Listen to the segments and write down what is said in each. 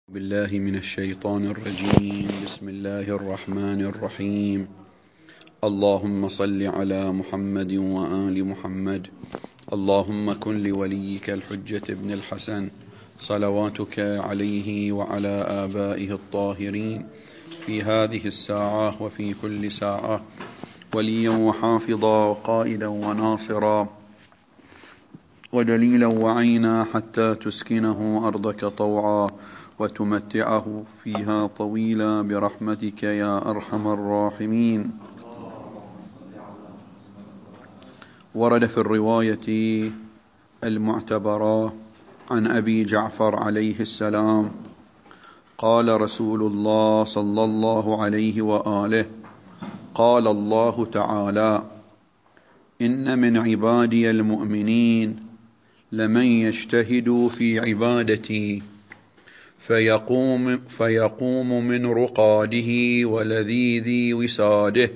بالله من الشيطان الرجيم. بسم الله الرحمن الرحيم. اللهم صل على محمد وآل محمد. اللهم كن لوليك الحجة ابن الحسن صلواتك عليه وعلى آبائه الطاهرين في هذه الساعة وفي كل ساعة وليا وحافظا وقائدا وناصرا ودليلا وعينا حتى تسكنه أرضك طوعا وتمتعه فيها طويلا برحمتك يا أرحم الراحمين. ورد في الرواية المعتبرة عن أبي جعفر عليه السلام قال رسول الله صلى الله عليه وآله: قال الله تعالى: إن من عبادي المؤمنين لمن يجتهد في عبادتي فيقوم من رقاده ولذيذ وساده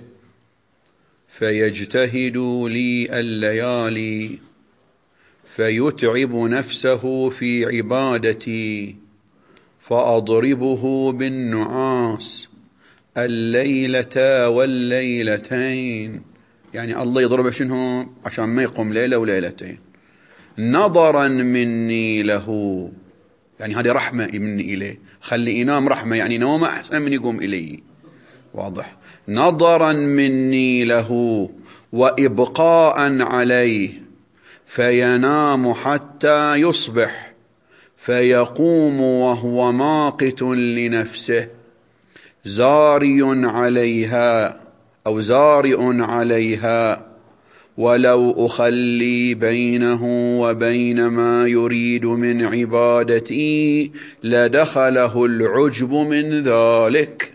فيجتهد لي الليالي فيتعب نفسه في عبادتي فأضربه بالنعاس الليلة والليلتين. يعني الله يضربه شنو؟ عشان ما يقوم ليلة وليلتين نظرا مني له. يعني هذه رحمة مني إليه، خلي ينام رحمة، يعني نومه أحسن من يقوم إلي. واضح؟ نظرا مني له وإبقاء عليه فينام حتى يصبح فيقوم وهو ماقت لنفسه زاري عليها أو زارئ عليها، ولو أخلي بينه وبين ما يريد من عبادتي لدخله العجب من ذلك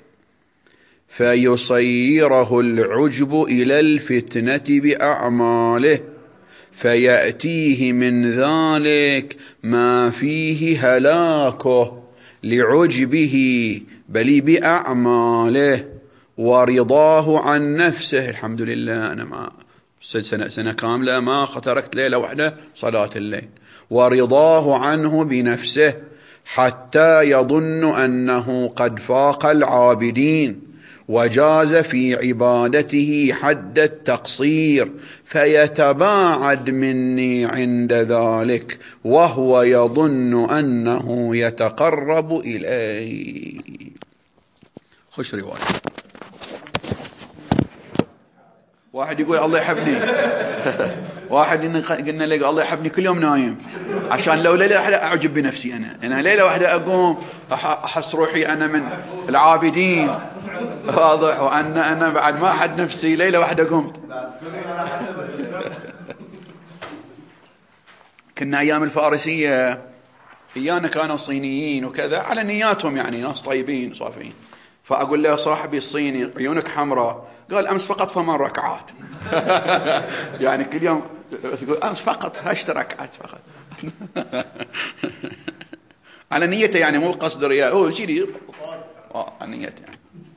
فيصيره العجب إلى الفتنة بأعماله فيأتيه من ذلك ما فيه هلاكه لعجبه بل بأعماله ورضاه عن نفسه. الحمد لله أنا ما سنة كاملة ما تركت ليلة واحدة صلاة الليل. ورضاه عنه بنفسه حتى يظن أنه قد فاق العابدين وجاز في عبادته حد التقصير فيتباعد مني عند ذلك وهو يظن أنه يتقرب إلي. خش رواية. واحد يقول الله يحبني واحد قلنا له الله يحبني كل يوم نايم عشان لو ليلة واحدة أعجب بنفسي. أنا ليلة واحدة أقوم أحس روحي أنا من العابدين. واضح؟ وأن أنا بعد ما أحد نفسي ليلة واحدة قمت. كنا أيام الفارسية إيانا كانوا صينيين وكذا على نياتهم، يعني ناس طيبين صافين. فأقول له صاحبي الصيني عيونك حمراء، قال أمس فقط 8 ركعات. يعني كل يوم تقول أمس فقط 10 ركعات فقط. على نيته، يعني مو قصد رياء، هو شيء على نيته يعني.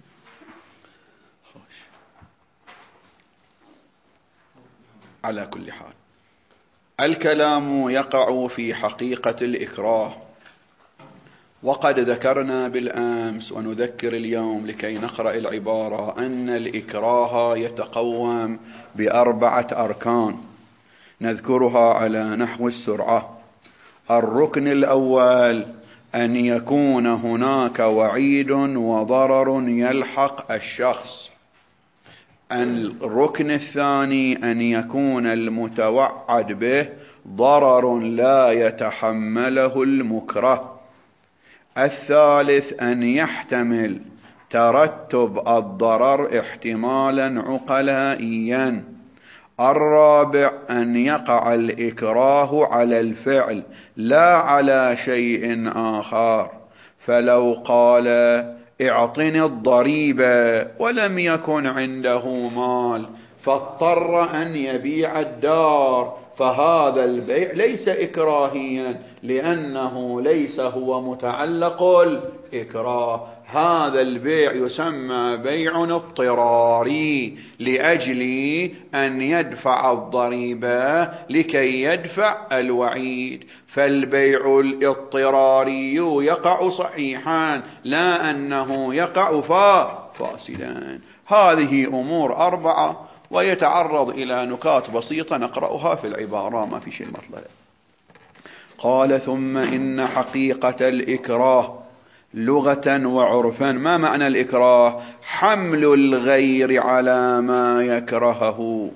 على كل حال الكلام يقع في حقيقة الإكراه، وقد ذكرنا بالأمس ونذكر اليوم لكي نقرأ العبارة أن الإكراه يتقوم ب4 أركان نذكرها على نحو السرعة. الركن الأول أن يكون هناك وعيد وضرر يلحق الشخص. الركن الثاني أن يكون المتوعد به ضرر لا يتحمله المكره. الثالث أن يحتمل ترتب الضرر احتمالا عقلائيا. الرابع أن يقع الإكراه على الفعل لا على شيء آخر، فلو قال اعطني الضريبة ولم يكن عنده مال فاضطر أن يبيع الدار فهذا البيع ليس إكراهيا لأنه ليس هو متعلق الإكراه. هذا البيع يسمى بيع اضطراري لأجل أن يدفع الضريبة لكي يدفع الوعيد. فالبيع الاضطراري يقع صحيحا لا أنه يقع فاسدا. هذه أمور 4 ويتعرض إلى نكات بسيطة نقرأها في العبارة، ما في شيء مطلب. قال ثم إن حقيقة الإكراه لغة وعرفا. ما معنى الإكراه؟ حمل الغير على ما يكرهه،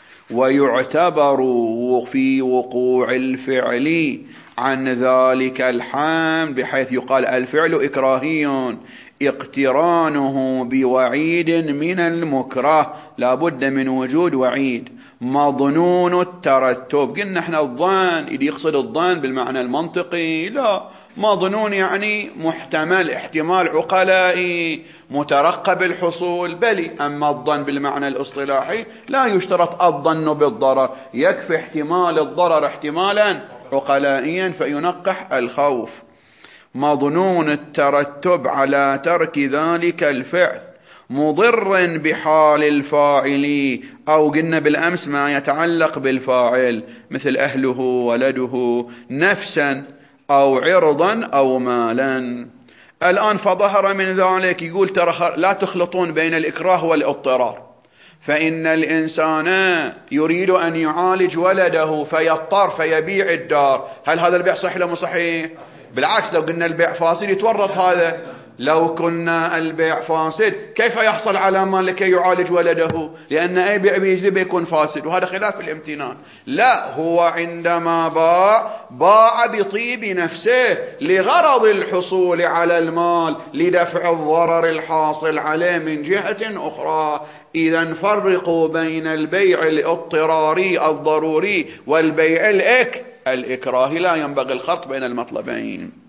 ويعتبر في وقوع الفعل عن ذلك الحمل، بحيث يقال الفعل إكراهي اقترانه بوعيد من المكره، لا بد من وجود وعيد. مظنون الترتب، قلنا احنا الظن إذا يقصد الظن بالمعنى المنطقي، لا، مظنون يعني محتمل، احتمال عقلائي مترقب الحصول، بل أما الظن بالمعنى الاصطلاحي لا يشترط الظن بالضرر، يكفي احتمال الضرر احتمالا عقلائيا فينقح الخوف. مظنون الترتب على ترك ذلك الفعل مضر بحال الفاعل، أو قلنا بالأمس ما يتعلق بالفاعل مثل أهله ولده نفسا أو عرضا أو مالا. الآن فظهر من ذلك، يقول ترى لا تخلطون بين الإكراه والاضطرار، فإن الإنسان يريد أن يعالج ولده فيضطر فيبيع الدار، هل هذا البيع صحيح ولا مو صحيح؟ بالعكس، لو قلنا البيع فاسد يتورط هذا. لو كنا البيع فاسد كيف يحصل على مال لكي يعالج ولده؟ لأن أي بيع بيجلب يكون فاسد، وهذا خلاف الامتنان. لا، هو عندما باع بطيب نفسه لغرض الحصول على المال لدفع الضرر الحاصل عليه من جهة أخرى. إذا فرقوا بين البيع الاضطراري الضروري والبيع الإكراهي، لا ينبغي الخلط بين المطلبين.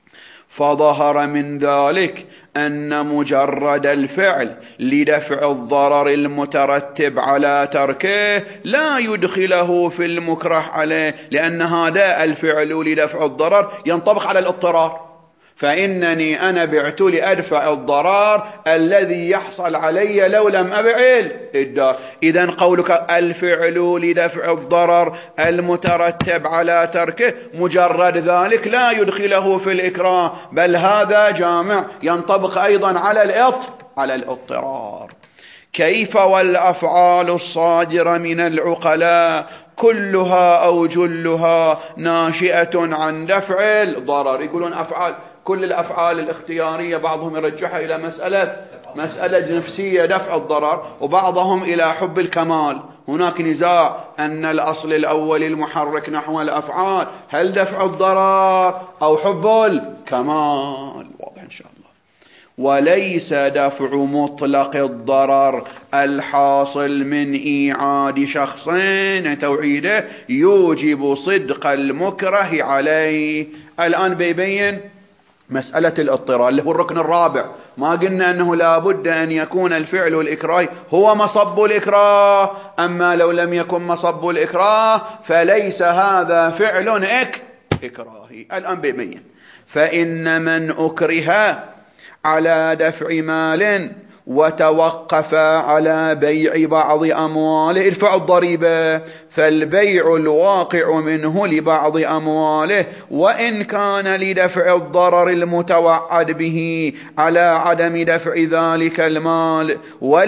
فظهر من ذلك أن مجرد الفعل لدفع الضرر المترتب على تركه لا يدخله في المكره عليه، لأن هذا الفعل لدفع الضرر ينطبق على الاضطرار، فإنني أنا بعت لأدفع الضرر الذي يحصل علي لو لم أبع الدار. إذن قولك الفعل لدفع الضرر المترتب على تركه مجرد ذلك لا يدخله في الإكراه، بل هذا جامع ينطبق أيضا على الاضطرار. كيف والأفعال الصادرة من العقلاء كلها أو جلها ناشئة عن دفع الضرر. يقولون أفعال، كل الأفعال الاختيارية بعضهم يرجحها إلى مسألة نفسية دفع الضرر، وبعضهم إلى حب الكمال. هناك نزاع أن الأصل الأول المحرك نحو الأفعال هل دفع الضرر أو حب الكمال، واضح إن شاء الله. وليس دفع مطلق الضرر الحاصل من إيعاد شخص توعيده يوجب صدق المكره عليه. الآن بيبين مسألة الاضطرار اللي هو الركن الرابع. ما قلنا أنه لا بد أن يكون الفعل الإكراهي هو مصب الإكراه، أما لو لم يكن مصب الإكراه فليس هذا فعل إكراهي. الآن بيبين فإن من أكره على دفع مال وتوقف على بيع بعض أمواله ادفع الضريبة، فالبيع الواقع منه لبعض أمواله وإن كان لدفع الضرر المتوعد به على عدم دفع ذلك المال،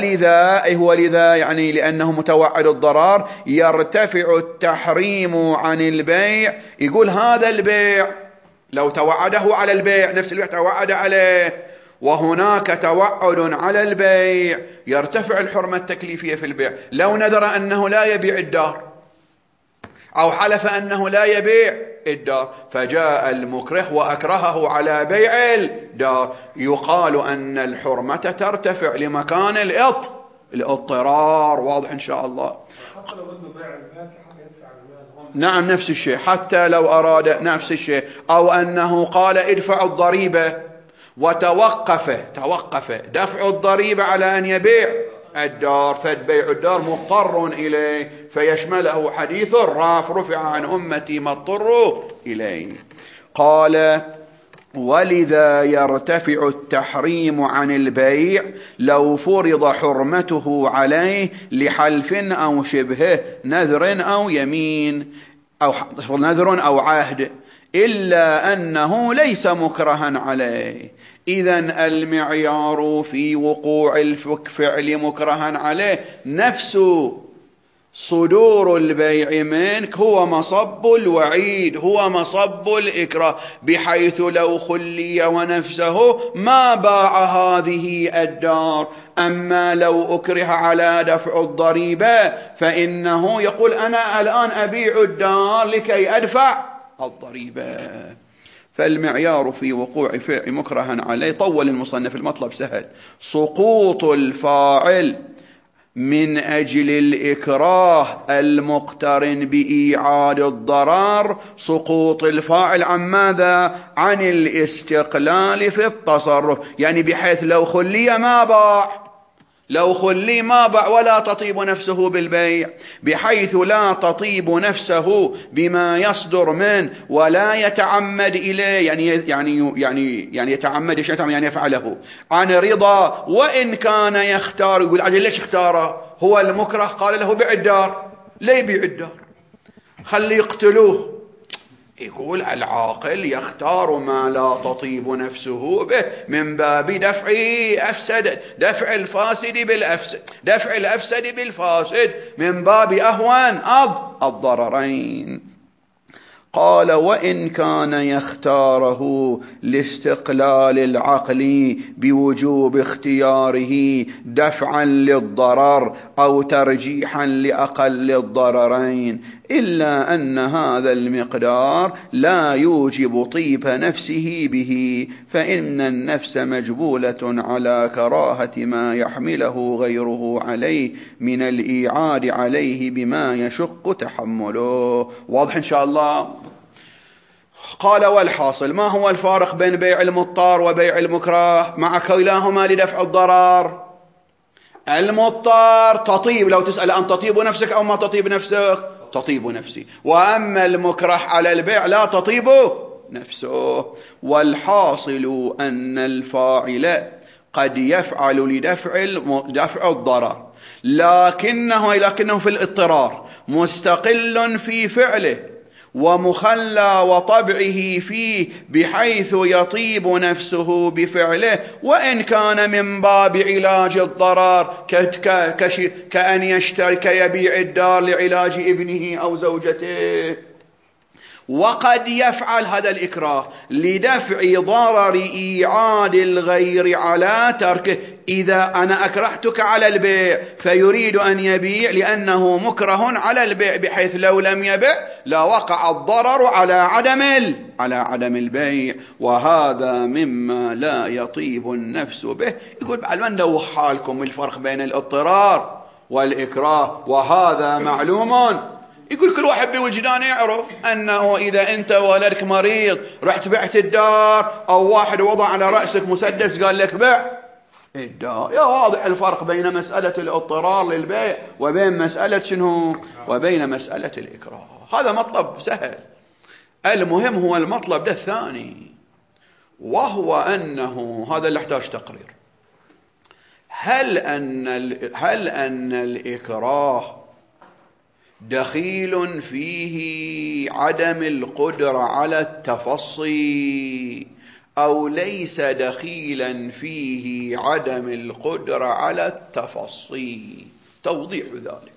ولذا يعني لأنه متوعد الضرر يرتفع التحريم عن البيع. يقول هذا البيع لو توعده على البيع نفس البيع توعد عليه، وهناك توعد على البيع، يرتفع الحرمة التكليفية في البيع. لو نذر أنه لا يبيع الدار أو حلف أنه لا يبيع الدار فجاء المكره وأكرهه على بيع الدار، يقال أن الحرمة ترتفع لمكان الاضطرار. واضح إن شاء الله. نعم نفس الشيء، حتى لو أراد نفس الشيء، أو أنه قال ادفع الضريبة وتوقف دفع الضريبة على أن يبيع الدار، فبيع الدار مضطر إليه، فيشمله حديث الراف رفع عن أمتي ما اضطروا إليه. قال: ولذا يرتفع التحريم عن البيع لو فرض حرمته عليه لحلف أو شبهه، نذر أو يمين، أو نذر أو عهد، إلا أنه ليس مكرها عليه. إذن المعيار في وقوع الفعل مكرها عليه نفس صدور البيع منك هو مصب الوعيد، هو مصب الإكراه، بحيث لو خلي ونفسه ما باع هذه الدار. أما لو أكره على دفع الضريبة فإنه يقول: أنا الآن أبيع الدار لكي أدفع الضريبة. فالمعيار في وقوع فعل مكرها عليه، طول المصنف المطلب سهل، سقوط الفاعل من أجل الإكراه المقترن بإيعاد الضرر، سقوط الفاعل عن ماذا؟ عن الاستقلال في التصرف، يعني بحيث لو خلي ما باع، لو خلي ما باع ولا تطيب نفسه بالبيع، بحيث لا تطيب نفسه بما يصدر منه ولا يتعمد إليه، يعني يتعمد شيئا يعني يفعله عن رضا، وإن كان يختار. يقول: عجل ليش اختاره؟ هو المكره قال له بيع الدار، ليه يبيع الدار؟ خلي يقتلوه. يقول: العاقل يختار ما لا تطيب نفسه به من باب دفع الفاسد بالأفسد، دفع الأفسد بالفاسد، من باب أهون الضررين. قال: وإن كان يختاره لاستقلال العقل بوجوب اختياره دفعا للضرر أو ترجيحا لأقل الضررين، إلا أن هذا المقدار لا يوجب طيب نفسه به، فإن النفس مجبولة على كراهة ما يحمله غيره عليه من الإيعاد عليه بما يشق تحمله. واضح إن شاء الله؟ قال: والحاصل ما هو الفارق بين بيع المضطر وبيع المكره مع كلاهما لدفع الضرر؟ المضطر تطيب، لو تسأل أن تطيب نفسك أو ما تطيب نفسك؟ تطيب نفسي. وأما المكره على البيع لا تطيب نفسه. والحاصل أن الفاعل قد يفعل لدفع الضرر، لكنه في الاضطرار مستقل في فعله ومخلى وطبعه فيه، بحيث يطيب نفسه بفعله، وإن كان من باب علاج الضرر، كأن يبيع الدار لعلاج ابنه أو زوجته. وقد يفعل هذا الإكراه لدفع ضرر إيعاد الغير على تركه. إذا أنا أكرهتك على البيع فيريد أن يبيع لأنه مكره على البيع، بحيث لو لم يبيع لا وقع الضرر على عدم البيع، وهذا مما لا يطيب النفس به. يقول: بعد من دوخ حالكم الفرق بين الاضطرار والإكراه، وهذا معلوم. يقول: كل واحد بوجدانه يعرف أنه إذا أنت ولدك مريض رحت بعت الدار، أو واحد وضع على رأسك مسدس قال لك بيع الدار، يا واضح الفرق بين مسألة الاضطرار للبيع وبين مسألة شنو؟ وبين مسألة الإكراه. هذا مطلب سهل. المهم هو المطلب ده الثاني، وهو أنه هذا اللي يحتاج تقرير. هل أن الإكراه دخيل فيه عدم القدرة على التفصي، أو ليس دخيلا فيه عدم القدرة على التفصي؟ توضيح ذلك: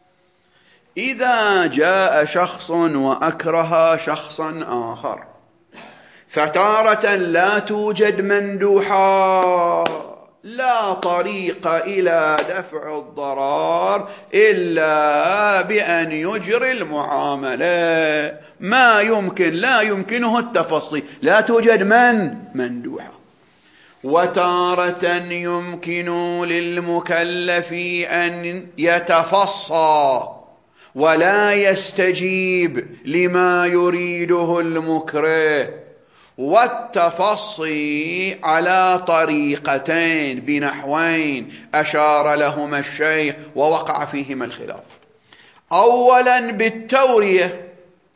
إذا جاء شخص وأكره شخصا آخر، فتارة لا توجد مندوحة، لا طريق إلى دفع الضرر إلا بأن يجري المعاملة، لا يمكنه التفصي، لا توجد مندوحة. وتارة يمكن للمكلف أن يتفصى ولا يستجيب لما يريده المكره، والتفصي على طريقتين بنحوين أشار لهما الشيخ ووقع فيهما الخلاف. أولا بالتورية،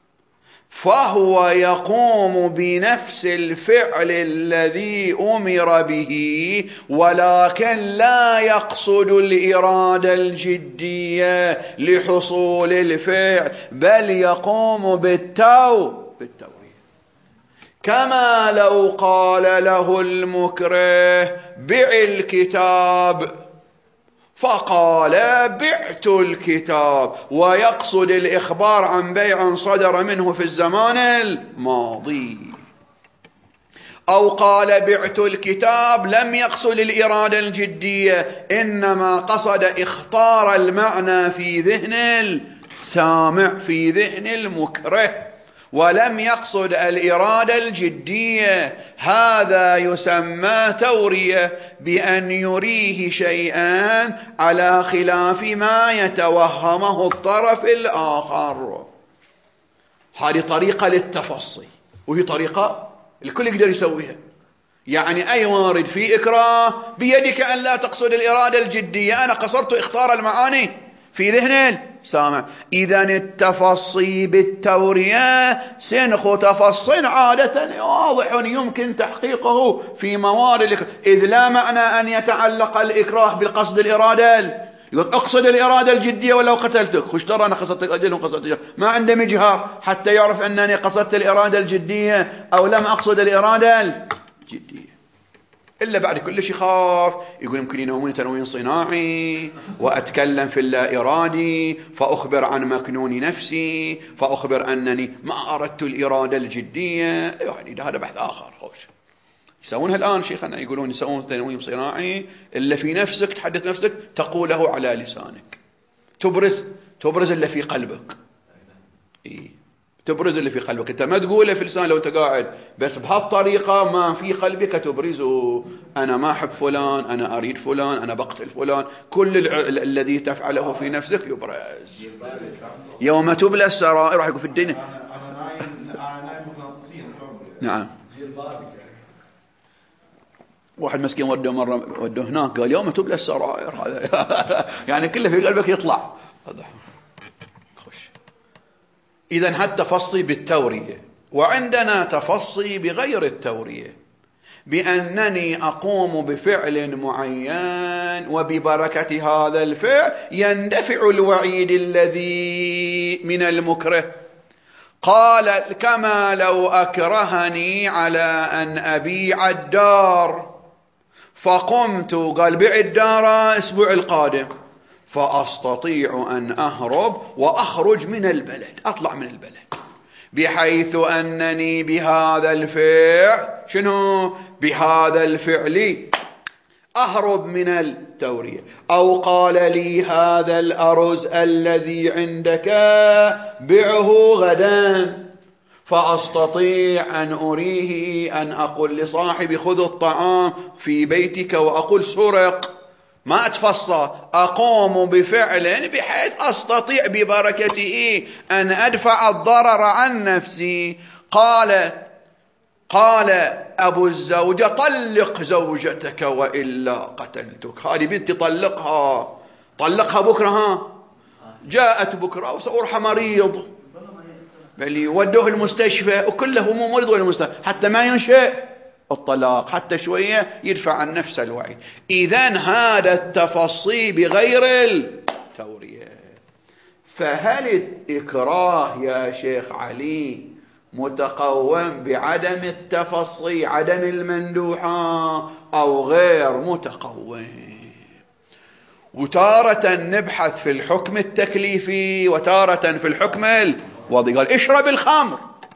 فهو يقوم بنفس الفعل الذي أمر به، ولكن لا يقصد الإرادة الجدية لحصول الفعل، بل يقوم بالتورية. كما لو قال له المكره بع الكتاب، فقال بعت الكتاب، ويقصد الإخبار عن بيع صدر منه في الزمان الماضي. أو قال بعت الكتاب لم يقصد الإرادة الجدية، إنما قصد إخطار المعنى في ذهن السامع، في ذهن المكره، ولم يقصد الإرادة الجدية. هذا يسمى تورية، بأن يريه شيئا على خلاف ما يتوهمه الطرف الآخر. هذه طريقة للتفصي، وهي طريقة الكل يقدر يسويها. يعني أي وارد في إكراه بيدك أن لا تقصد الإرادة الجدية، أنا قصرت إخطار المعاني في ذهن السامع. إذن التفصي بالتورية سنخ تفصي عادة واضح يمكن تحقيقه في موارد، إذ لا معنى أن يتعلق الإكراه بالقصد الإرادة. يقول أقصد الإرادة الجدية ولو قتلتك، خش ترى أنا قصدت الأجل وقصدت الجدية، ما عنده مجهر حتى يعرف أنني قصدت الإرادة الجدية أو لم أقصد الإرادة الجدية. إلا بعد كل شيء خاف، يقول يمكن ينومني تنوين صناعي وأتكلم في اللا إرادي، فأخبر عن مكنون نفسي، فأخبر أنني ما أردت الإرادة الجدية. يعني هذا بحث آخر. خوش يسوونها الآن شيخنا، يقولون يسوون تنوين صناعي إلا في نفسك، تحدث نفسك تقوله على لسانك، تبرز اللي في قلبك. تبرز اللي في قلبك، انت ما تقوله في لسان لو انت قاعد، بس بهالطريقة ما في قلبك تبرزه. أنا ما أحب فلان، أنا أريد فلان، أنا بقتل فلان، كل الذي تفعله في نفسك يبرز. يوم تبلى السرائر راح يقول في الدنيا. أنا نايم مغناطيسيا. نعم. واحد مسكين وده هناك قال يوم تبلى السرائر، هذا يعني كله في قلبك يطلع. إذن هذا تفصي بالتورية. وعندنا تفصي بغير التورية، بأنني أقوم بفعل معين، وببركة هذا الفعل يندفع الوعيد الذي من المكره. قال كما لو أكرهني على أن أبيع الدار، فقمت قال بيع الدار أسبوع القادم، فأستطيع أن أهرب وأخرج من البلد، أطلع من البلد، بحيث أنني بهذا الفعل بهذا الفعل أهرب من التورية. أو قال لي هذا الأرز الذي عندك بعه غدا، فأستطيع أن أريه أن أقول لصاحبي خذ الطعام في بيتك، وأقول سرق، ما أتفصى، أقوم بفعل بحيث أستطيع ببركته أن أدفع الضرر عن نفسي. قال أبو الزوجة طلق زوجتك وإلا قتلتك. هذه بنتي طلقها بكرة، جاءت بكرة وسأروح مريض، بل يودوه المستشفى، وكله مو مريض ولا المستشفى حتى ما ينشأ الطلاق، حتى شوية يدفع عن نفسه الوعي. إذن هذا التفصي بغير التورية. فهل الإكراه يا شيخ علي متقوم بعدم التفصي، عدم المندوحة، أو غير متقوم؟ وتارة نبحث في الحكم التكليفي وتارة في الحكم الوضعي. قال اشرب الخمر،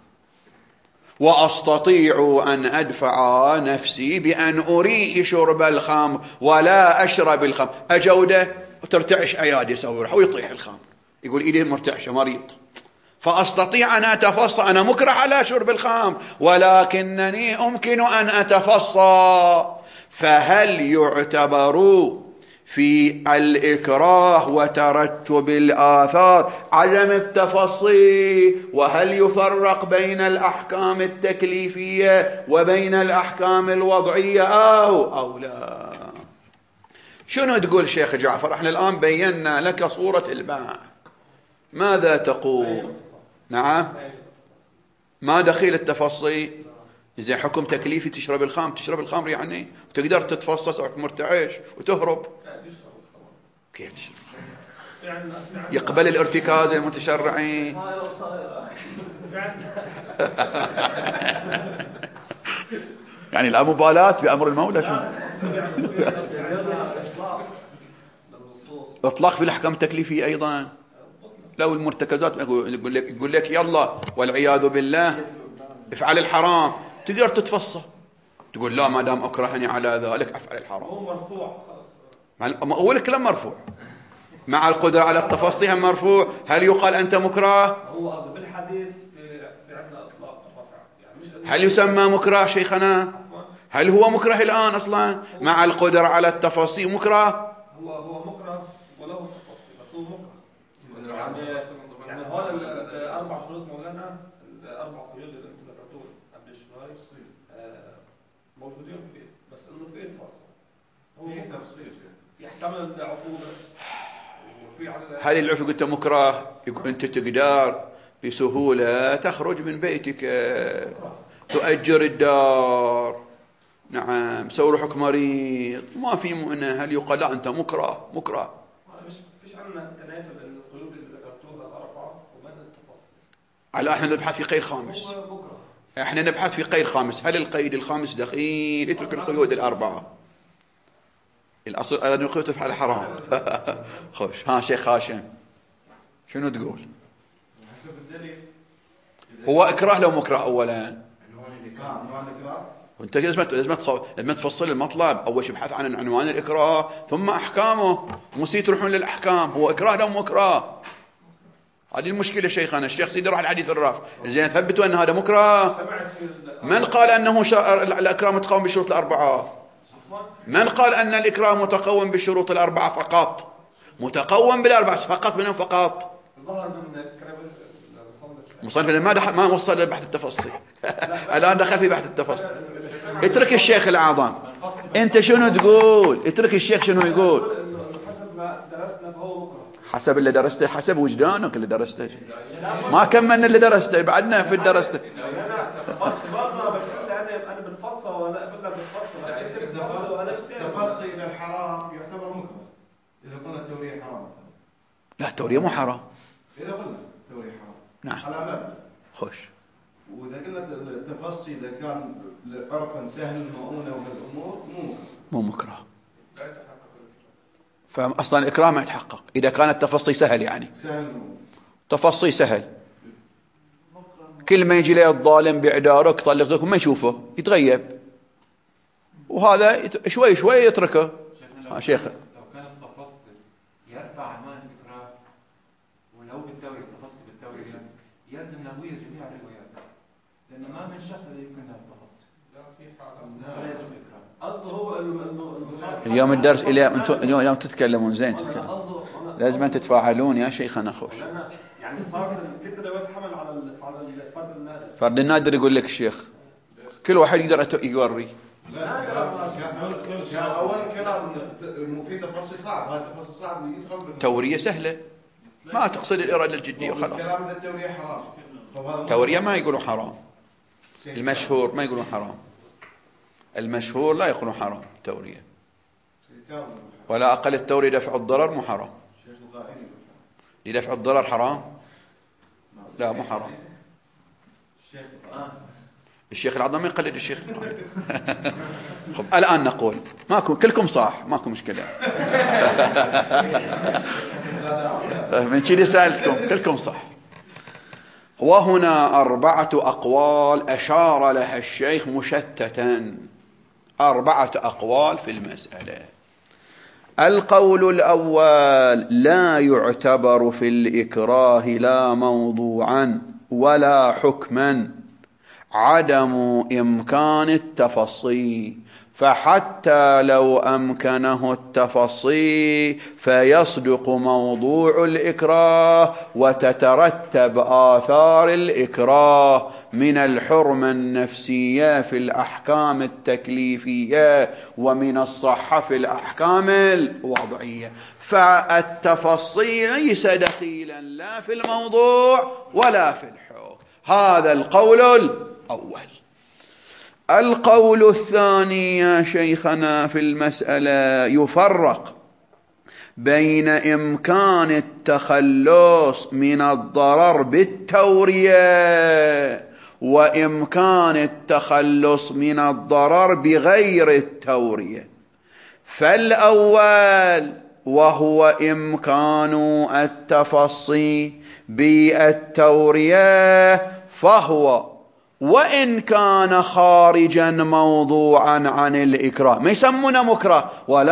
وأستطيع أن أدفع نفسي بأن أريه شرب الخمر ولا أشرب الخمر. أجودة وترتعش أيادي يسوي ويطيح الخمر، يقول إيدي مرتعشة مريض، فأستطيع أن أتفصى، أنا مكره على شرب الخمر ولكنني أمكن أن أتفصى. فهل يعتبر في الإكراه وترتب الآثار عدم التفصيل. وهل يفرق بين الأحكام التكليفية وبين الأحكام الوضعية أو لا؟ شنو تقول شيخ جعفر؟ احنا الآن بينا لك صورة الباء، ماذا تقول؟ نعم، ما دخيل التفصيل. إذا حكم تكليفي تشرب الخمر يعني، وتقدر تتفصص مرتعش وتهرب. كيف تشرب الخمر؟ يقبل الارتكاز المتشرعين. يعني لا مبالاة بأمر المولى. شو اطلاق في الأحكام التكليفية أيضا. لو المرتكزات يقول لك يلا والعياذ بالله افعل الحرام، تقدر تتفصل، تقول لا ما دام أكرهني على ذلك أفعل الحرام. هو مرفوع خلاص. أول كلام مرفوع مع القدرة على التفصي هم مرفوع. هل يقال أنت مكره؟ هو قصدي بالحديث في عندنا إطلاق الرفع يعني، مش هل يسمى مكره شيخنا؟ هل هو مكره الآن أصلا مع القدرة على التفصي مكره؟ هو مكره وله تفصيل، بس هو مكره يعني هون الأربع شروط مولانا، الأربع قيود اللي أنتم ذكرتوهم قبل شوي موجودين فيه، بس إنه فيه تفصيل، فيه تفصيل يحتمل العقوبة. هل العفو قلت مكره؟ أنت تقدر بسهولة تخرج من بيتك، تؤجر الدار، نعم، سوي روحك مريض، ما في هل يقال لا أنت مكره؟ فيش عندنا تنافي بين القيود اللي ذكرتوها الأربعة وبين التفصيل. على احنا نبحث في قيد خامس. احنا نبحث في قيد خامس. هل القيد الخامس دخيل؟ اترك القيود الأربعة. الأصل أن القيود تفعل حرام. خوش. ها شيخ هاشم شنو تقول؟ حسب الدليل. هو إكراه لو مكره أولا؟ وانت لازم تفصل المطلب. اول شيء ابحث عن عنوان الاكراه ثم احكامه، مو تروحون للاحكام. هو اكراه لو مكره؟ هذه المشكله شيخنا. الشيخ سيدي راح الحديث الرافع، زين ثبتوا ان هذا مكره. من قال انه الاكراه متقوم بالشروط الاربعه؟ من قال ان الاكراه متقوم بالشروط الاربعه فقط؟ متقوم بالاربعه فقط. منهم فقط؟ الظهر من كلام مصنف ما وصل لبحث التفصيل. الان دخل في بحث التفصيل. اترك الشيخ الأعظم. أنت شنو تقول؟ اترك الشيخ شنو يقول. حسب ما درسنا فهو مكره. حسب اللي درسته، حسب وجدانك اللي درسته. ما كملنا اللي درسته، بعدنا في درسته. أنا بنفصل ولا بدنا بنفصل. تفصيل إلى الحرام يعتبر مكره إذا قلنا التورية حرام. لا التورية مو حرام. إذا قلنا التورية حرام. نعم. على مبدأ. خوش. وإذا قلنا التفصيل إذا كان عرفا سهل المؤونة والأمور مو مكره. فأصلا الإكراه ما يتحقق إذا كان التفصي سهل. يعني سهل تفصي سهل. كل ما يجي لي الظالم بعدارك طلقتك وما يشوفه يتغيب، وهذا شوي شوي يتركه. شيخ لو كان التفصي يرفع عنوان الإكراه، ولو بالتورية التفصي بالتورية يلزم نبوية جميع الروايات، لأنه ما من شخص اللي يمكن له التفصي. لا في حالة لا يلزم الإكراه. قصده هو إنه اليوم الدرس اليوم تتكلمون زين تتكلمون. لازم أن تتفاعلون يا شيخنا. خوش. يعني صار كده رواية حمل على الفرد النادر. فرد النادر يقول لك الشيخ كل واحد يقدر يوري. كان أول كلام المفيد تفصيل صعب. هذا التفصيل صعب يدخل تورية سهلة، ما تقصد الإرادة الجدية وخلاص. كلام التورية حرام. تورية ما يقولون حرام. المشهور ما يقولون حرام. المشهور لا يقولون حرام تورية، ولا أقل التورية دفع الضرر مو حرام. لدفع الضرر حرام؟ لا مو حرام. الشيخ العظام يقلد الشيخ. خب الآن نقول ماكو كلكم صح، ماكو مشكلة. من كذي سألتكم كلكم صح. وهنا 4 أقوال أشار لها الشيخ مشتتا. 4 أقوال في المسألة. القول الأول: لا يعتبر في الإكراه لا موضوعا ولا حكما عدم إمكان التفصي، فحتى لو أمكنه التفصي فيصدق موضوع الإكراه وتترتب آثار الإكراه من الحرمة النفسية في الأحكام التكليفية ومن الصحة في الأحكام الوضعية. فالتفصي ليس دخيلا لا في الموضوع ولا في الحكم. هذا القول الأول. القول الثاني يا شيخنا في المسألة يفرق بين إمكان التخلص من الضرر بالتورية وإمكان التخلص من الضرر بغير التورية. فالأول وهو إمكان التفصي بالتورية فهو وإن كان خارجا موضوعا عن الإكراه، ما يسمونه مكره،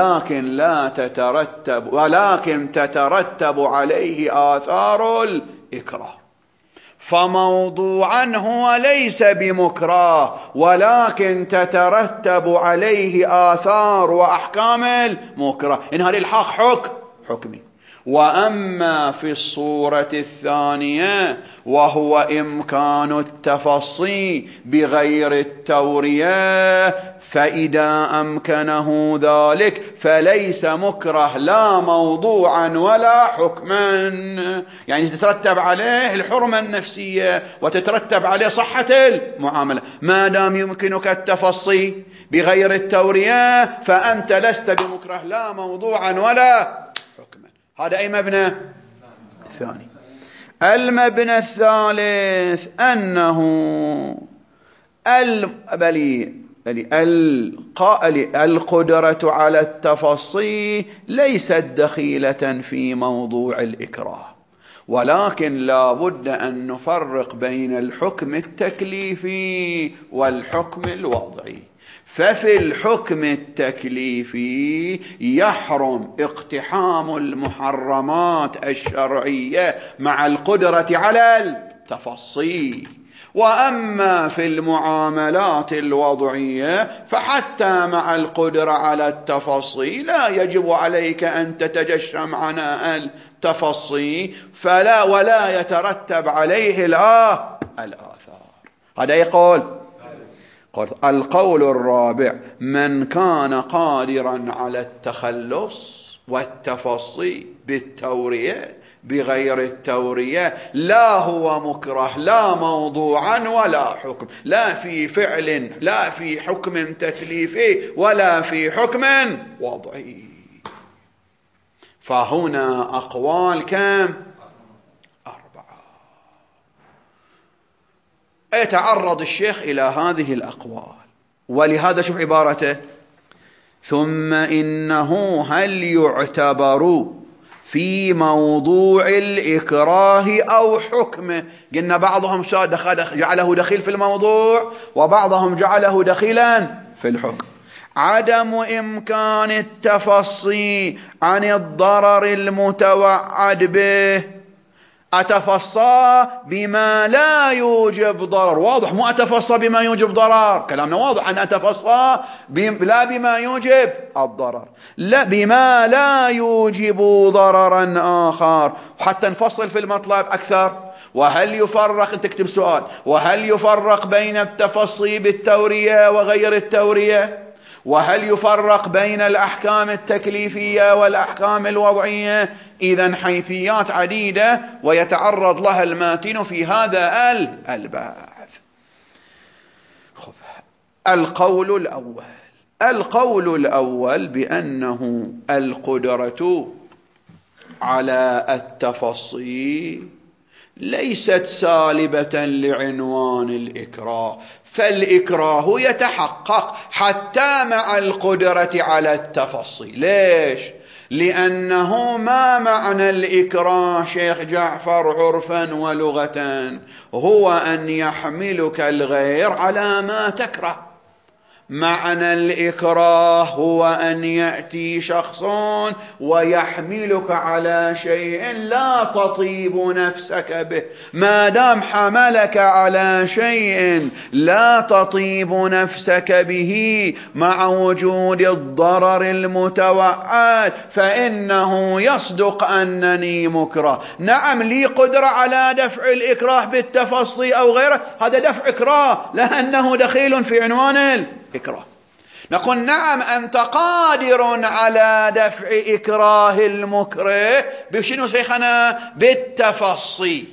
ولكن تترتب عليه آثار الإكراه. فموضوعا هو ليس بمكره ولكن تترتب عليه آثار وأحكام المكره، إن هذا الحق حكمي. وأما في الصورة الثانية وهو إمكان التفصي بغير التورية فإذا أمكنه ذلك فليس مكره لا موضوعا ولا حكما، يعني تترتب عليه الحرمة النفسية وتترتب عليه صحة المعاملة. ما دام يمكنك التفصي بغير التورية فأنت لست بمكره لا موضوعا ولا. هذا أي مبنى ثاني. المبنى الثالث أنه القدرة على التفصي ليست دخيلة في موضوع الإكراه، ولكن لا بد أن نفرق بين الحكم التكليفي والحكم الوضعي. ففي الحكم التكليفي يحرم اقتحام المحرمات الشرعية مع القدرة على التفصي. وأما في المعاملات الوضعية فحتى مع القدرة على التفصي لا يجب عليك أن تتجشم عناء التفصي ولا يترتب عليه الآثار. هذا يقول. القول الرابع: من كان قادرا على التخلص والتفصي بالتورية بغير التورية لا هو مكره لا موضوعا ولا حكم، لا في فعل لا في حكم تكليفي ولا في حكم وضعي. فهنا أقوال كم؟ 4. يتعرض الشيخ إلى هذه الأقوال، ولهذا شوف عبارته: ثم إنه هل يعتبر في موضوع الإكراه أو حكمه؟ قلنا بعضهم جعله دخيل في الموضوع وبعضهم جعله دخيلا في الحكم. عدم إمكان التفصي عن الضرر المتوعد به، أتفصى بما لا يوجب ضرر، واضح، مو أتفصى بما يوجب ضرر، كلامنا واضح أن أتفصى لا بما يوجب الضرر، لا بما لا يوجب ضررا آخر. حتى نفصل في المطلب أكثر. وهل يفرق، تكتب سؤال، وهل يفرق بين التفصي بالتورية وغير التورية؟ وهل يفرق بين الأحكام التكليفية والأحكام الوضعية؟ إذن حيثيات عديدة ويتعرض لها الماتن في هذا البحث. القول الأول بأنه القدرة على التفصي ليست سالبة لعنوان الإكراه، فالإكراه يتحقق حتى مع القدرة على التفصي. ليش؟ لأنه ما معنى الإكراه شيخ جعفر عرفا ولغة؟ هو أن يحملك الغير على ما تكره. معنى الإكراه هو أن يأتي شخص ويحملك على شيء لا تطيب نفسك به. ما دام حملك على شيء لا تطيب نفسك به مع وجود الضرر المتوعد فإنه يصدق أنني مكره. نعم لي قدرة على دفع الإكراه بالتفصي أو غيره، هذا دفع إكراه لأنه دخيل في عنوان الإكراه. نقول نعم أنت قادر على دفع إكراه المكره بشنو شيخنا؟ بالتفصي،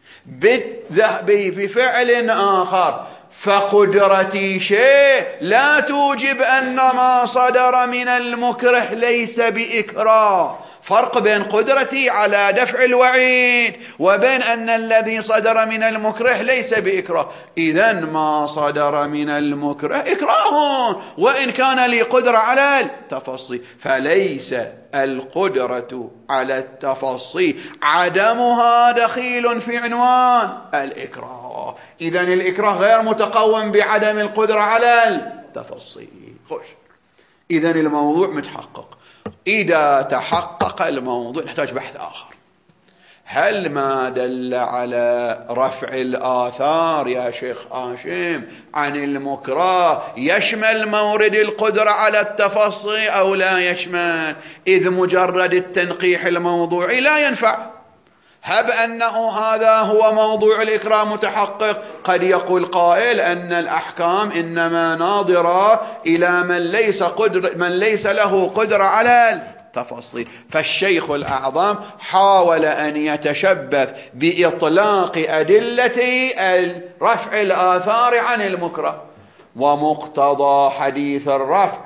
بفعل آخر. فقدرتي شيء لا توجب أن ما صدر من المكره ليس بإكراه. فرق بين قدرتي على دفع الوعيد وبين أن الذي صدر من المكره ليس بإكراه. إذن ما صدر من المكره إكراه وإن كان لي قدرة على التفصي، فليس القدرة على التفصي عدمها دخيل في عنوان الإكراه. إذن الإكراه غير متقوم بعدم القدرة على التفصي. خوش، إذن الموضوع متحقق. إذا تحقق الموضوع نحتاج بحث آخر. هل ما دل على رفع الآثار يا شيخ هاشم عن المكره يشمل مورد القدرة على التفصي أو لا يشمل؟ إذ مجرد التنقيح الموضوعي لا ينفع. هب أنه هذا هو موضوع الإكراه متحقق، قد يقول قائل أن الأحكام إنما ناظرة إلى من ليس له قدرة على التفصيل. فالشيخ الأعظم حاول أن يتشبث بإطلاق أدلة رفع الآثار عن المكره، ومقتضى حديث الرفع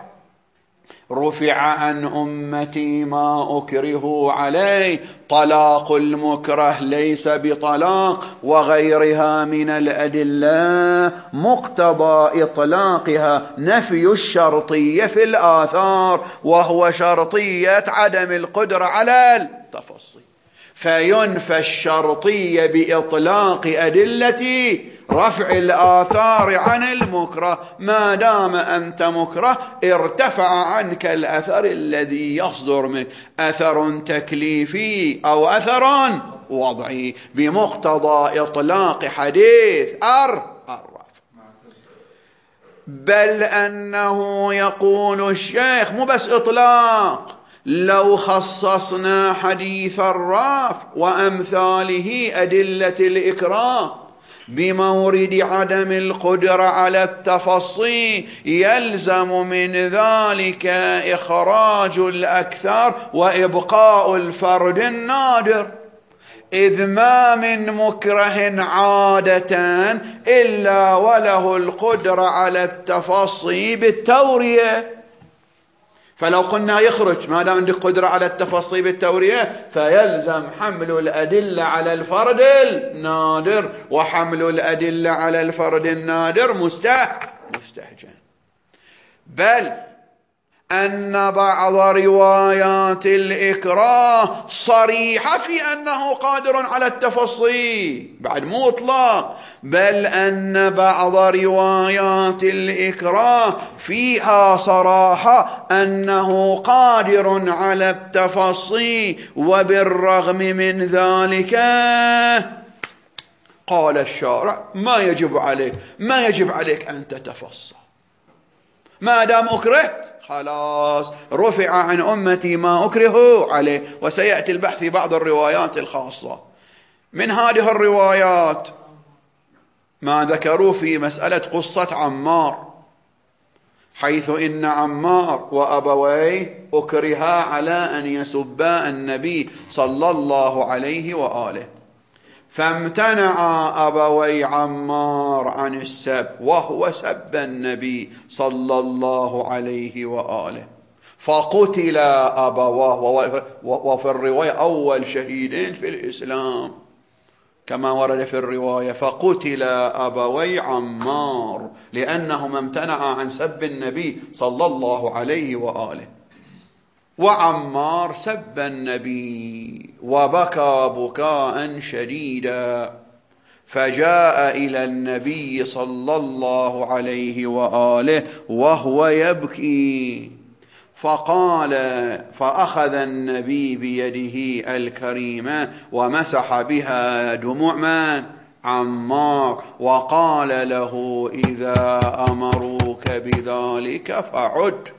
رفع عن أمتي ما أكره عليه، طلاق المكره ليس بطلاق، وغيرها من الأدلة مقتضى إطلاقها نفي الشرطية في الآثار، وهو شرطية عدم القدرة على التفصيل. فينفى الشرطية بإطلاق أدلة رفع الآثار عن المكره. ما دام أنت مكره ارتفع عنك الأثر الذي يصدر منك، أثر تكليفي أو أثر وضعي، بمقتضى إطلاق حديث الرفع. بل أنه يقول الشيخ مو بس إطلاق، لو خصصنا حديث الرفع وأمثاله أدلة الإكراه بمورد عدم القدرة على التفصي يلزم من ذلك إخراج الأكثر وإبقاء الفرد النادر، إذ ما من مكره عادة إلا وله القدرة على التفصي بالتورية. فلو قلنا يخرج ما دام عندك قدرة على التفصيل بالتورية فيلزم حمل الأدلة على الفرد النادر، وحمل الأدلة على الفرد النادر مستهجن. بل أن بعض روايات الإكراه صريحة في أنه قادر على التفصيل، بعد مو إطلاق، بل أن بعض روايات الإكراه فيها صراحة أنه قادر على التفصيل. وبالرغم من ذلك قال الشارع ما يجب عليك أن تتفصل، ما دام أكرهت خلاص رفع عن أمتي ما أكره عليه. وسيأتي البحث في بعض الروايات الخاصة. من هذه الروايات ما ذكروا في مسألة قصة عمار، حيث إن عمار وأبويه أكرها على أن يسبا النبي صلى الله عليه وآله، فامتنع أبوي عمار عن السب وهو سب النبي صلى الله عليه وآله، فقتل أبواه، وفي الرواية أول شهيدين في الإسلام كما ورد في الرواية، فقتل أبوي عمار لأنهما امتنعا عن سب النبي صلى الله عليه وآله. وعمار سب النبي وبكى بكاء شديدا، فجاء إلى النبي صلى الله عليه وآله وهو يبكي، فأخذ النبي بيده الكريمة ومسح بها دموع من؟ عمار، وقال له: إذا أمروك بذلك فعد.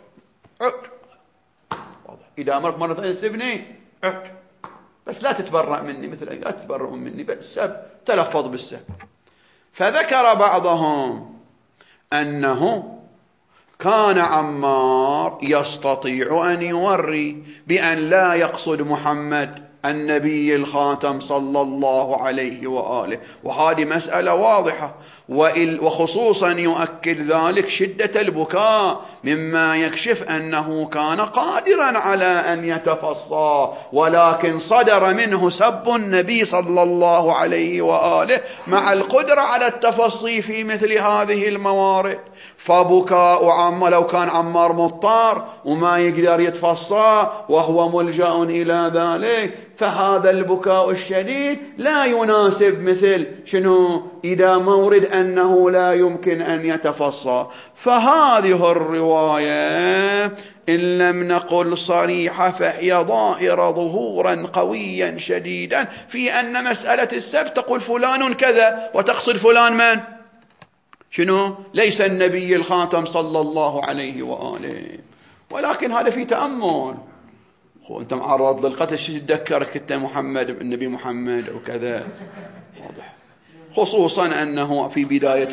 إذا أمرك مرة ثانية سبني، عد، بس لا تتبرأ مني مثل لا تتبرؤون مني بالسب، تلفظ بالسب. فذكر بعضهم أنه كان عمار يستطيع أن يوري بأن لا يقصد محمد النبي الخاتم صلى الله عليه وآله، وهذه مسألة واضحة، وخصوصا يؤكد ذلك شدة البكاء، مما يكشف أنه كان قادرا على أن يتفصى، ولكن صدر منه سب النبي صلى الله عليه وآله مع القدرة على التفصي في مثل هذه الموارد. فبكاء عمار، لو كان عمار مضطر وما يقدر يتفصى وهو ملجأ إلى ذلك، فهذا البكاء الشديد لا يناسب مثل شنو إذا مورد أنه لا يمكن أن يتفصى. فهذه الرواية إن لم نقل صريحة فهي ظاهرة ظهورا قويا شديدا في أن مسألة السب تقول فلان كذا وتقصد فلان من؟ شنو؟ ليس النبي الخاتم صلى الله عليه وآله. ولكن هذا في تأمل. أنت معرض للقتل، شو تذكرك أنت محمد النبي محمد وكذا، واضح. خصوصا أنه في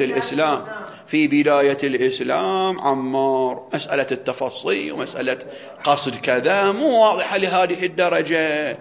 بداية الإسلام عمار مسألة التفصي ومسألة قصد كذا مو واضحة لهذه الدرجة.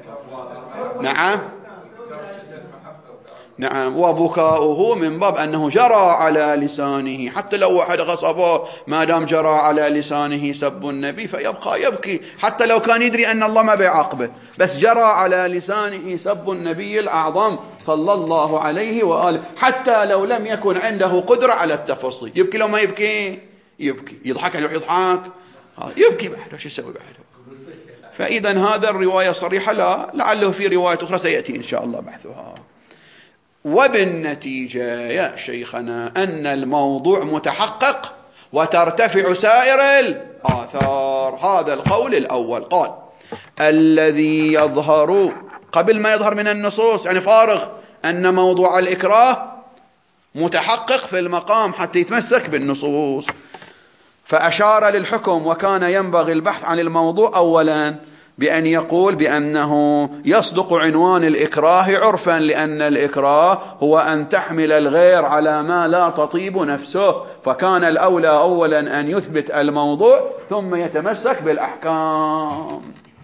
نعم، وبكاؤه من باب أنه جرى على لسانه، حتى لو واحد غصبه ما دام جرى على لسانه سب النبي فيبقى يبكي، حتى لو كان يدري أن الله ما بيعاقبه، بس جرى على لسانه سب النبي الأعظم صلى الله عليه وآله، حتى لو لم يكن عنده قدرة على التفصيل. يبكي لو ما يبكي؟ يبكي. يضحك لو يضحك؟ يبكي بعده. شو يسوي بعده؟ فإذا هذا الرواية صريحة، لا لعله في رواية أخرى سيأتي إن شاء الله بحثها. وبالنتيجة يا شيخنا أن الموضوع متحقق وترتفع سائر الآثار. هذا القول الأول. قال: الذي يظهر، قبل ما يظهر من النصوص، يعني فارغ أن موضوع الإكراه متحقق في المقام حتى يتمسك بالنصوص. فأشار للحكم، وكان ينبغي البحث عن الموضوع أولا بأن يقول بأنه يصدق عنوان الإكراه عرفا، لأن الإكراه هو أن تحمل الغير على ما لا تطيب نفسه، فكان الأولى أولا أن يثبت الموضوع ثم يتمسك بالأحكام.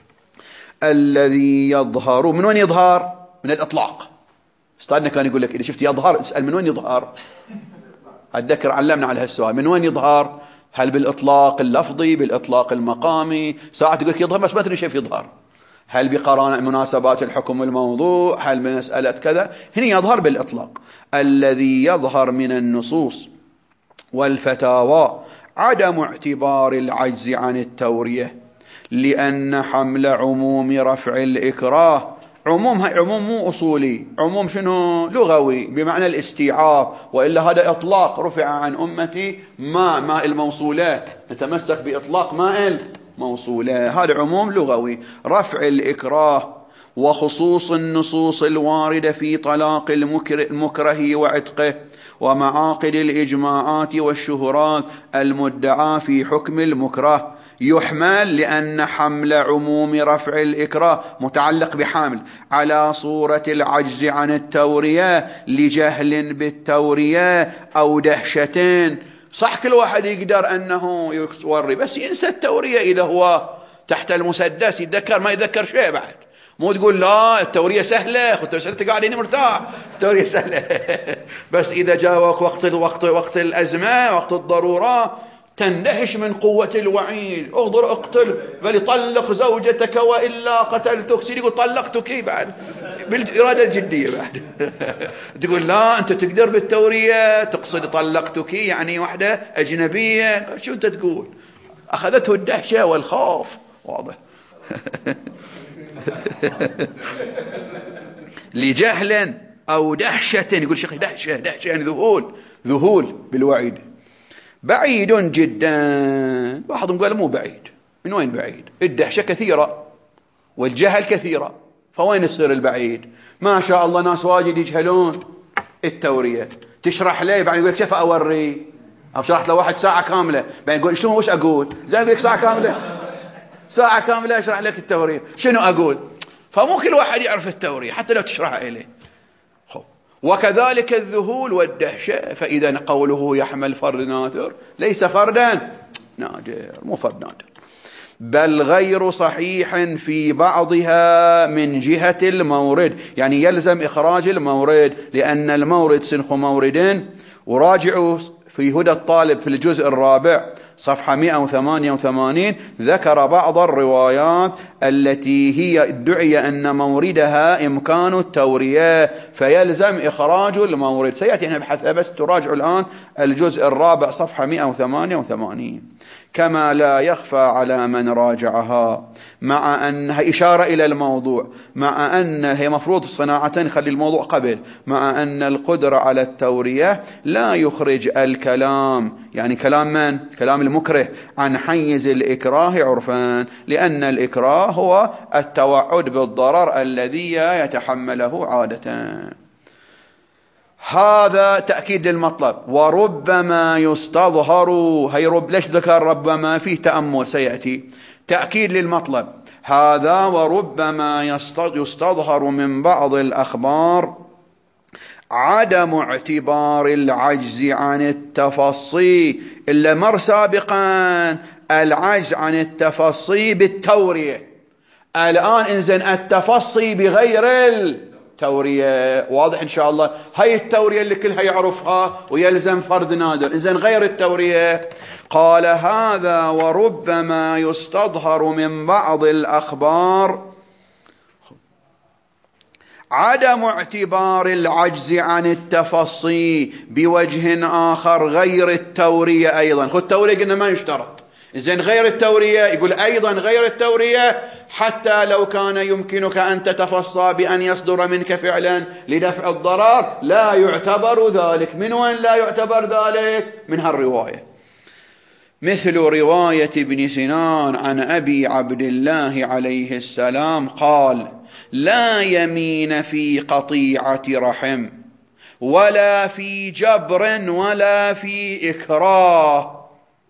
الذي يظهر، من وين يظهر؟ من الإطلاق. استاذنا كان يقول لك إذا شفت يظهر اسأل من وين يظهر. أتذكر علمنا على هالسؤال، من وين يظهر؟ هل بالإطلاق اللفظي، بالإطلاق المقامي؟ ساعة تقول لك يظهر بس ما تدري كيف يظهر، هل بقران مناسبات الحكم والموضوع، هل بمسألة كذا؟ هنا يظهر بالإطلاق. الذي يظهر من النصوص والفتاوى عدم اعتبار العجز عن التورية، لأن حمل عموم رفع الإكراه، عموم مو أصولي، عموم شنو؟ لغوي بمعنى الاستيعاب، وإلا هذا إطلاق رفع عن أمتي ماء الموصولة، نتمسك بإطلاق ماء الموصولة، هذا عموم لغوي. رفع الإكراه وخصوص النصوص الواردة في طلاق المكره وعتقه، ومعاقد الإجماعات والشهرات المدعى في حكم المكره، يحمل لأن حمل عموم رفع الإكراه متعلق بحامل على صورة العجز عن التورية لجهل بالتورية أو دهشة. صح كل واحد يقدر أنه يوري، بس ينسى التورية إذا هو تحت المسدس، يتذكر ما يتذكر شيء بعد. مو تقول لا التورية سهلة، أنت قاعد هنا مرتاح، التورية سهلة بس إذا جاءك وقت الأزمة، وقت الضرورة، تندهش من قوة الوعيد. اغدر اقتل، بل طلق زوجتك وإلا قتلتك. سيدي يقول طلقتك بعد بالإرادة الجدية بعد تقول لا أنت تقدر بالتورية، تقصد طلقتك يعني واحدة أجنبية. شو أنت تقول؟ أخذته الدهشة والخوف، واضح لجهل أو دهشة، يقول شيخ دهشة يعني ذهول بالوعيد، بعيد جدا. بعضهم قال مو بعيد. من وين بعيد؟ الدهشة كثيرة والجهل كثيرة، فوين يصير البعيد؟ ما شاء الله ناس واجد يجهلون التورية، تشرح ليه بعد يقول لك كيف أوري؟ أو شرحت له واحد ساعة كاملة بعد يقول شنو وش أقول؟ زي يقول لك ساعة كاملة أشرح لك التورية، شنو أقول؟ فمو كل واحد يعرف التورية حتى لو تشرحها إليه. وكذلك الذهول والدهشة، فإذا قوله يحمل فرد نادر ليس فردا نادر، مو فرد نادر، بل غير صحيح في بعضها من جهة المورد، يعني يلزم إخراج المورد، لأن المورد سنخ مورد. وراجعوا في هدى الطالب في الجزء الرابع صفحة 188 ذكر بعض الروايات التي هي ادعي أن موردها إمكان التورية فيلزم إخراج المورد. سيأتي نبحث، بس تراجعوا الآن الجزء الرابع صفحة 188. كما لا يخفى على من راجعها، مع أنها إشارة إلى الموضوع، مع أن هي مفروض صناعة نخلي الموضوع قبل، مع أن القدرة على التورية لا يخرج الكلام، يعني كلام من؟ كلام المكره، عن حيز الإكراه عرفان، لأن الإكراه هو التوعد بالضرر الذي يتحمله عادة. هذا تأكيد للمطلب. وربما يستظهر، هي ليش ذكر ربما؟ فيه تأمل سيأتي. تأكيد للمطلب هذا. وربما يستظهر من بعض الأخبار عدم اعتبار العجز عن التفصي، إلا مر سابقا العجز عن التفصي بالتورية، الآن إنزين التفصي بغير التورية. واضح إن شاء الله؟ هاي التورية اللي كلها يعرفها ويلزم فرد نادر، إنزين غير التورية. قال هذا وربما يستظهر من بعض الأخبار عدم اعتبار العجز عن التفصي بوجه آخر غير التورية أيضا. خذ التورية قلنا ما يشترط، إذن غير التورية يقول أيضا غير التورية، حتى لو كان يمكنك أن تتفصى بأن يصدر منك فعلا لدفع الضرر لا يعتبر ذلك. من وين لا يعتبر ذلك؟ من هالرواية، مثل رواية ابن سنان عن أبي عبد الله عليه السلام قال: لا يمين في قطيعة رحم ولا في جبر ولا في إكراه.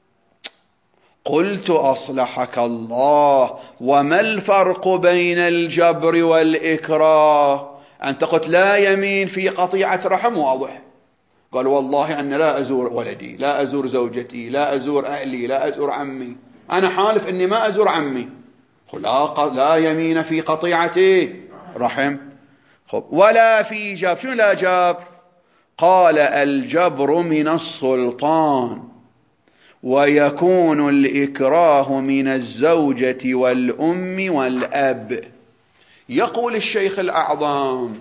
قلت: أصلحك الله، وما الفرق بين الجبر والإكراه؟ أنت قلت لا يمين في قطيعة رحم، واضح. قال: والله أن لا أزور ولدي، لا أزور زوجتي، لا أزور أهلي، لا أزور عمي، أنا حالف أني ما أزور عمي. لا يمين في قطيعة رحم. ولا في جبر. شنو لا جبر؟ قال: الجبر من السلطان، ويكون الإكراه من الزوجة والأم والأب. يقول الشيخ الأعظم: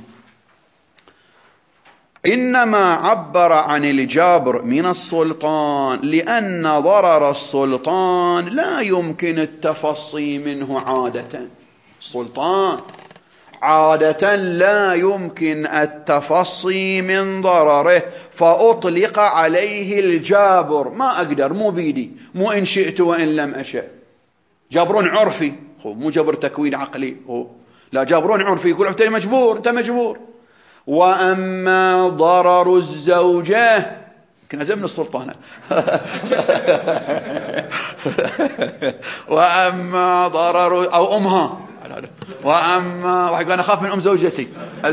إنما عبر عن الجبر من السلطان لأن ضرر السلطان لا يمكن التفصي منه عادة. السلطان عادة لا يمكن التفصي من ضرره، فأطلق عليه الجابر. ما أقدر، مو بيدي، مو إن شئت وإن لم أشأ. جبر عرفي، مو جبر تكوين عقلي، لا جبر عرفي، يقول أنت مجبور، أنت مجبور. وأما ضرر الزوجة، كنا زي من السلطانة وأما ضرر أو أمها، وأما واحد أنا أخاف من أم زوجتي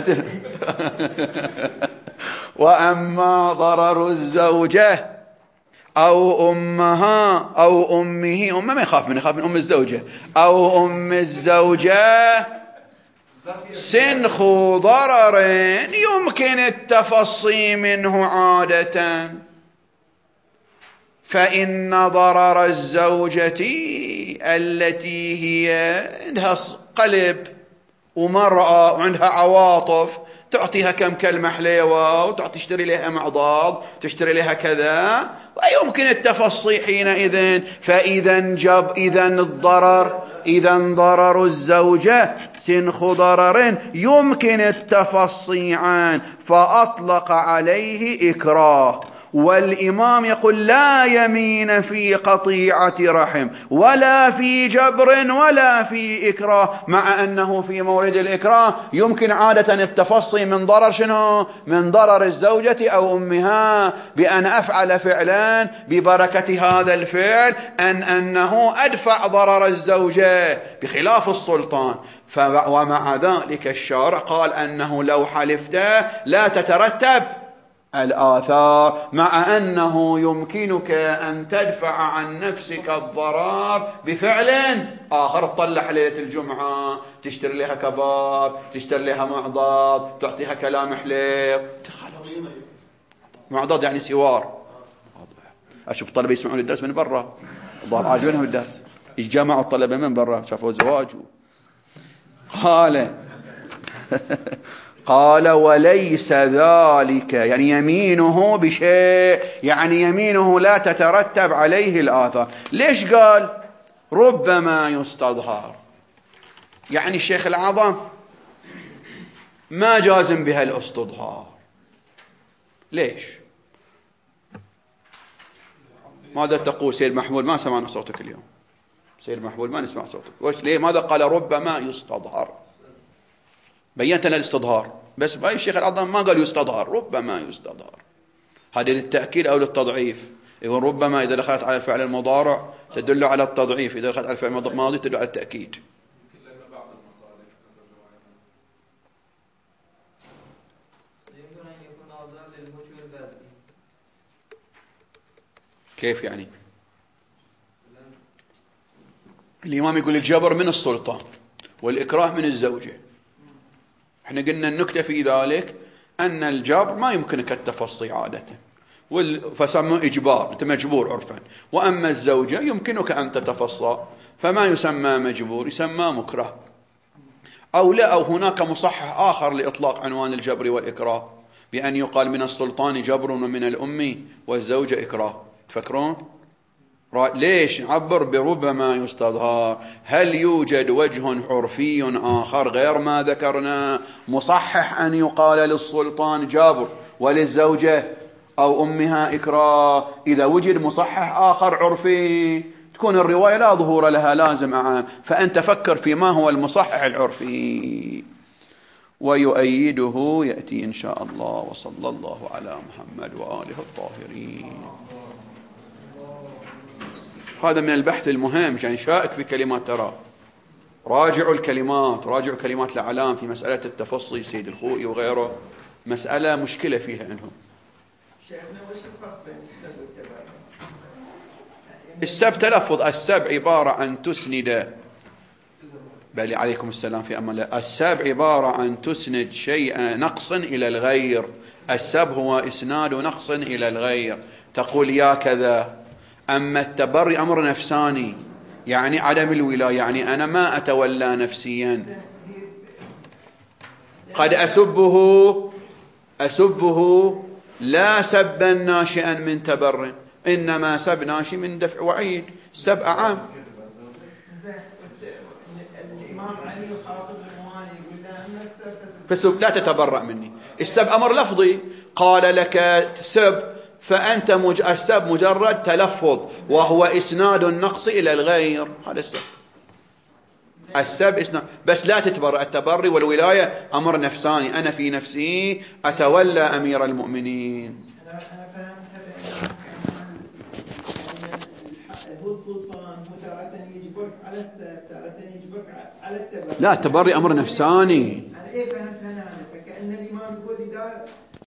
وأما ضرر الزوجة أو أمها أو أمه، أمه ما يخاف من أم الزوجة، أو أم الزوجة سنخ ضرر يمكن التفصي منه عادة، فإن ضرر الزوجة التي هي عندها قلب ومرأة وعندها عواطف، تعطيها كم كلمة حليوة وتشتري لها معضاض، تشتري لها كذا، ويمكن التفصي حينئذ. فإذا إذن الضرر إذا ضرر الزوجة سنخ ضرر يمكن التفصي عنه فأطلق عليه إكراه. والإمام يقول لا يمين في قطيعة رحم ولا في جبر ولا في إكراه، مع أنه في مورد الإكراه يمكن عادة التفصي من ضرر شنو؟ من ضرر الزوجة أو أمها، بأن أفعل فعلا ببركة هذا الفعل أنه أدفع ضرر الزوجة بخلاف السلطان. ومع ذلك الشارع قال أنه لو حلفت لا تترتب الآثار، مع أنه يمكنك أن تدفع عن نفسك الضرر بفعل آخر. تطلع ليلة الجمعة، تشتري لها كباب، تشتري لها معضاد، تعطيها كلام حليب، خلاص. معضاد يعني سوار. أشوف طلبة يسمعون الدرس من برا، الظاهر عاجبنهم الدرس، يجمعوا الطلبة من برا، شافوا زواج. قال وليس ذلك، يعني يمينه بشيء، يعني يمينه لا تترتب عليه الآثار. ليش قال ربما يستظهر؟ يعني الشيخ الأعظم ما جازم بها الاستظهار. ليش؟ ماذا تقول سيد محمود؟ ما سمعنا صوتك اليوم سيد محمود، ما نسمع صوتك. ليه؟ ماذا قال ربما يستظهر؟ بينت لنا الاستظهار، بس باي الشيخ الأعظم ما قال يستظهر، ربما يستظهر. هذا للتأكيد أو للتضعيف؟ يقول ربما إذا دخلت على الفعل المضارع تدل على التضعيف، إذا دخلت على الفعل الماضي تدل على التأكيد. كيف يعني؟ الإمام يقول الجبر من السلطان والإكراه من الزوجة. احنا قلنا النكتة في ذلك أن الجبر ما يمكنك التفصي عادة، فسمى إجبار، أنت مجبور عرفا. وأما الزوجة يمكنك أن تتفصى، فما يسمى مجبور، يسمى مكره. أو لا، أو هناك مصحح آخر لإطلاق عنوان الجبر والإكراه، بأن يقال من السلطان جبر ومن الأم والزوجة إكراه. تفكرون؟ ليش نعبر بربما يستظهر؟ هل يوجد وجه عرفي آخر غير ما ذكرنا مصحح أن يقال للسلطان جابر وللزوجة أو أمها إكراه؟ إذا وجد مصحح آخر عرفي تكون الرواية لا ظهور لها، لازم أعام. فأنت فكر في ما هو المصحح العرفي ويؤيده يأتي إن شاء الله. وصلى الله على محمد وآله الطاهرين. هذا من البحث المهم، يعني شائك في كلمات، ترى راجعوا الكلمات، راجعوا كلمات الأعلام في مسألة التفصي، سيد الخوئي وغيره، مسألة مشكلة فيها عندهم. شيخنا وش الفرق بين السب والتبرع؟ السب تلفظ، السب عبارة عن تسند، بل عليكم السلام في أمان الله. السب عبارة عن تسند شيء نقص إلى الغير. السب هو إسناد نقص إلى الغير، تقول يا كذا. أما التبري أمر نفساني، يعني عدم الولاية، يعني أنا ما أتولى نفسيا. قد أسبه لا سبا ناشئا من تبر، إنما سب ناشئ من دفع وعيد. سب عام. الإمام علي خاطب الموالي يقول له أما السب فسب لا تتبرأ مني. السب أمر لفظي، قال لك سب، فأنت السب مجرد تلفظ وهو إسناد النقص إلى الغير، هذا السب. السب إسناد، بس لا تتبرأ. التبري والولاية أمر نفساني، أنا في نفسي أتولى أمير المؤمنين. أنا فهمت هو السلطان تارة يجبرك على السب، تارة يجبرك على التبري. لا، التبري أمر نفساني. أنا فهمت أنا، فكأن الإمام يقول إذا